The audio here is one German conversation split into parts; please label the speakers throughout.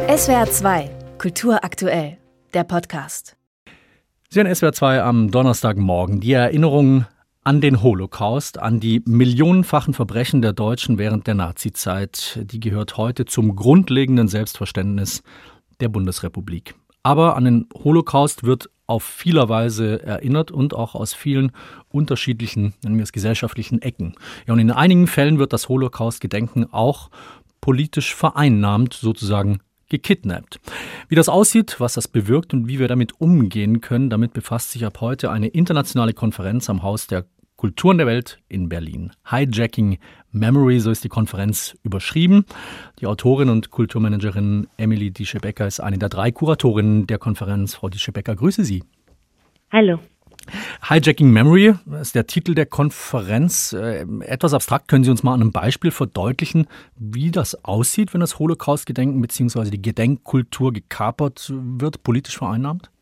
Speaker 1: SWR 2, Kultur aktuell, der Podcast.
Speaker 2: Sie hören SWR 2 am Donnerstagmorgen. Die Erinnerung an den Holocaust, an die millionenfachen Verbrechen der Deutschen während der Nazizeit, die gehört heute zum grundlegenden Selbstverständnis der Bundesrepublik. Aber an den Holocaust wird auf vieler Weise erinnert und auch aus vielen unterschiedlichen, nennen wir es gesellschaftlichen Ecken. Ja, und in einigen Fällen wird das Holocaust-Gedenken auch politisch vereinnahmt, sozusagen gekidnappt. Wie das aussieht, was das bewirkt und wie wir damit umgehen können, damit befasst sich ab heute eine internationale Konferenz am Haus der Kulturen der Welt in Berlin. Hijacking Memory, so ist die Konferenz überschrieben. Die Autorin und Kulturmanagerin Emily Diesche-Becker ist eine der 3 Kuratorinnen der Konferenz. Frau Diesche-Becker, grüße Sie.
Speaker 3: Hallo.
Speaker 2: Hijacking Memory ist der Titel der Konferenz. Etwas abstrakt, können Sie uns mal an einem Beispiel verdeutlichen, wie das aussieht, wenn das Holocaust-Gedenken bzw. die Gedenkkultur gekapert wird, politisch vereinnahmt?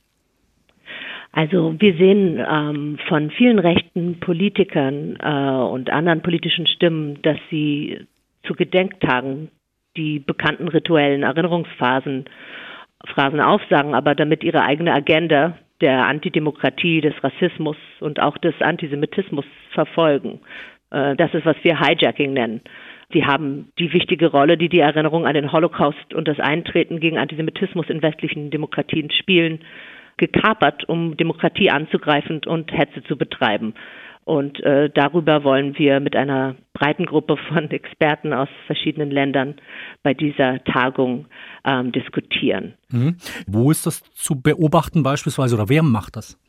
Speaker 3: Also wir sehen von vielen rechten Politikern und anderen politischen Stimmen, dass sie zu Gedenktagen die bekannten rituellen Erinnerungsphrasen aufsagen, aber damit ihre eigene Agenda der Antidemokratie, des Rassismus und auch des Antisemitismus verfolgen. Das ist, was wir Hijacking nennen. Sie haben die wichtige Rolle, die die Erinnerung an den Holocaust und das Eintreten gegen Antisemitismus in westlichen Demokratien spielen, gekapert, um Demokratie anzugreifen und Hetze zu betreiben. Und darüber wollen wir mit einer breiten Gruppe von Experten aus verschiedenen Ländern bei dieser Tagung diskutieren.
Speaker 2: Wo ist das zu beobachten beispielsweise oder wer macht das?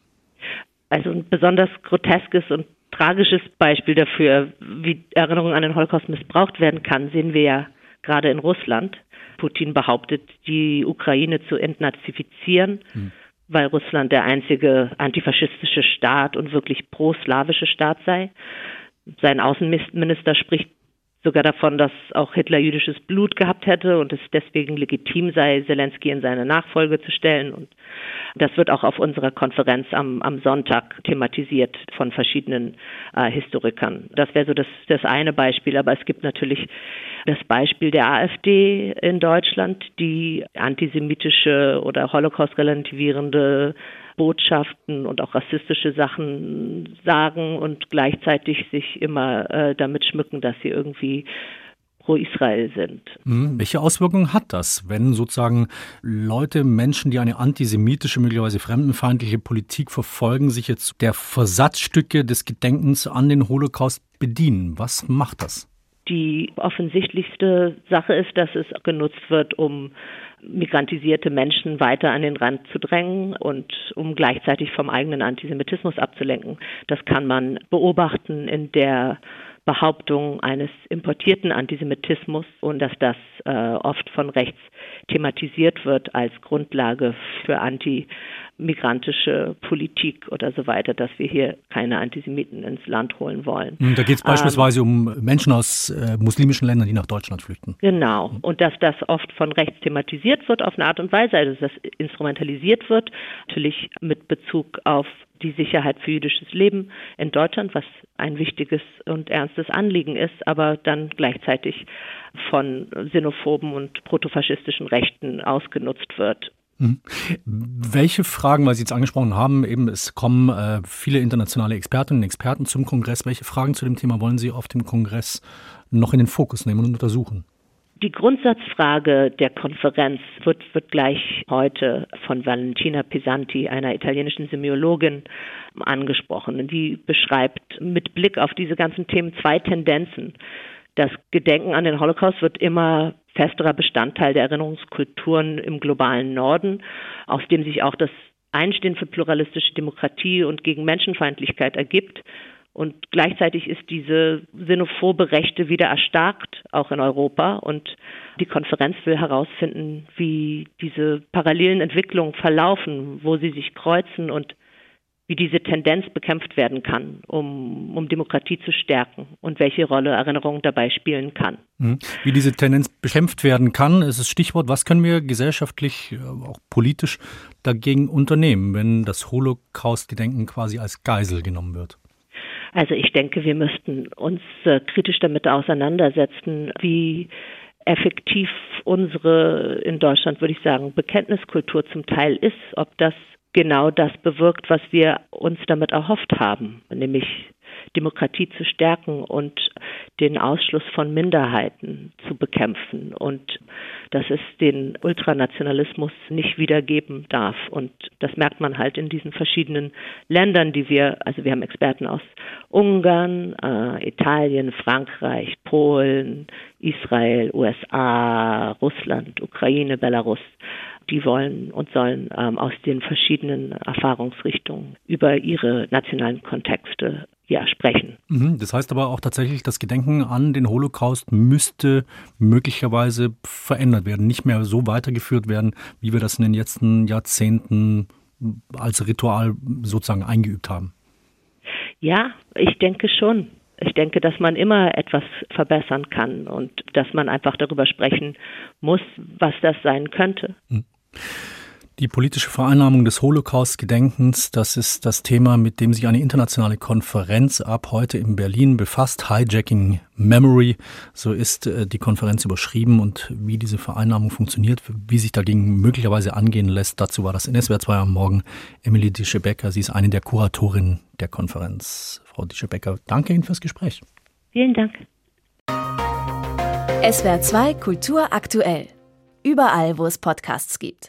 Speaker 3: Also ein besonders groteskes und tragisches Beispiel dafür, wie Erinnerung an den Holocaust missbraucht werden kann, sehen wir ja gerade in Russland. Putin behauptet, die Ukraine zu entnazifizieren, weil Russland der einzige antifaschistische Staat und wirklich pro-slawische Staat sei. Sein Außenminister spricht sogar davon, dass auch Hitler jüdisches Blut gehabt hätte und es deswegen legitim sei, Zelensky in seine Nachfolge zu stellen. Und das wird auch auf unserer Konferenz am Sonntag thematisiert von verschiedenen Historikern. Das wäre so das eine Beispiel, aber es gibt natürlich das Beispiel der AfD in Deutschland, die antisemitische oder Holocaust-relativierende Botschaften und auch rassistische Sachen sagen und gleichzeitig sich immer damit schmücken, dass sie irgendwie pro Israel sind.
Speaker 2: Welche Auswirkungen hat das, wenn sozusagen Menschen, die eine antisemitische, möglicherweise fremdenfeindliche Politik verfolgen, sich jetzt der Versatzstücke des Gedenkens an den Holocaust bedienen? Was macht das?
Speaker 3: Die offensichtlichste Sache ist, dass es genutzt wird, um migrantisierte Menschen weiter an den Rand zu drängen und um gleichzeitig vom eigenen Antisemitismus abzulenken. Das kann man beobachten in der Behauptung eines importierten Antisemitismus und dass das oft von rechts thematisiert wird als Grundlage für antimigrantische Politik oder so weiter, dass wir hier keine Antisemiten ins Land holen wollen.
Speaker 2: Da geht es beispielsweise um Menschen aus muslimischen Ländern, die nach Deutschland flüchten.
Speaker 3: Genau. Und dass das oft von rechts thematisiert wird auf eine Art und Weise, also dass das instrumentalisiert wird, natürlich mit Bezug auf die Sicherheit für jüdisches Leben in Deutschland, was ein wichtiges und ernstes Anliegen ist, aber dann gleichzeitig von xenophoben und protofaschistischen Rechten ausgenutzt wird.
Speaker 2: Welche Fragen, weil Sie jetzt angesprochen haben, es kommen viele internationale Expertinnen und Experten zum Kongress. Welche Fragen zu dem Thema wollen Sie auf dem Kongress noch in den Fokus nehmen und untersuchen?
Speaker 3: Die Grundsatzfrage der Konferenz wird gleich heute von Valentina Pesanti, einer italienischen Semiologin, angesprochen. Die beschreibt mit Blick auf diese ganzen Themen 2 Tendenzen. Das Gedenken an den Holocaust wird immer festerer Bestandteil der Erinnerungskulturen im globalen Norden, aus dem sich auch das Einstehen für pluralistische Demokratie und gegen Menschenfeindlichkeit ergibt. Und gleichzeitig ist diese xenophobe Rechte wieder erstarkt, auch in Europa. Und die Konferenz will herausfinden, wie diese parallelen Entwicklungen verlaufen, wo sie sich kreuzen und wie diese Tendenz bekämpft werden kann, um Demokratie zu stärken und welche Rolle Erinnerung dabei spielen kann.
Speaker 2: Wie diese Tendenz bekämpft werden kann, ist das Stichwort. Was können wir gesellschaftlich, auch politisch dagegen unternehmen, wenn das Holocaust-Gedenken quasi als Geisel genommen wird?
Speaker 3: Also ich denke, wir müssten uns kritisch damit auseinandersetzen, wie effektiv unsere, in Deutschland würde ich sagen, Bekenntniskultur zum Teil ist, ob das genau das bewirkt, was wir uns damit erhofft haben, nämlich Demokratie zu stärken und den Ausschluss von Minderheiten zu bekämpfen und dass es den Ultranationalismus nicht wieder geben darf. Und das merkt man halt in diesen verschiedenen Ländern, wir haben Experten aus Ungarn, Italien, Frankreich, Polen, Israel, USA, Russland, Ukraine, Belarus. Die wollen und sollen aus den verschiedenen Erfahrungsrichtungen über ihre nationalen Kontexte sprechen.
Speaker 2: Das heißt aber auch tatsächlich, das Gedenken an den Holocaust müsste möglicherweise verändert werden, nicht mehr so weitergeführt werden, wie wir das in den letzten Jahrzehnten als Ritual sozusagen eingeübt haben.
Speaker 3: Ja, ich denke schon. Ich denke, dass man immer etwas verbessern kann und dass man einfach darüber sprechen muss, was das sein könnte.
Speaker 2: Die politische Vereinnahmung des Holocaust-Gedenkens, das ist das Thema, mit dem sich eine internationale Konferenz ab heute in Berlin befasst. Hijacking Memory, so ist die Konferenz überschrieben. Und wie diese Vereinnahmung funktioniert, wie sich dagegen möglicherweise angehen lässt, dazu war das in SWR 2 am Morgen Emilie Dischebäcker. Sie ist eine der Kuratorinnen der Konferenz. Frau Dischebäcker, danke Ihnen fürs Gespräch.
Speaker 3: Vielen Dank.
Speaker 1: SWR 2 Kultur aktuell. Überall, wo es Podcasts gibt.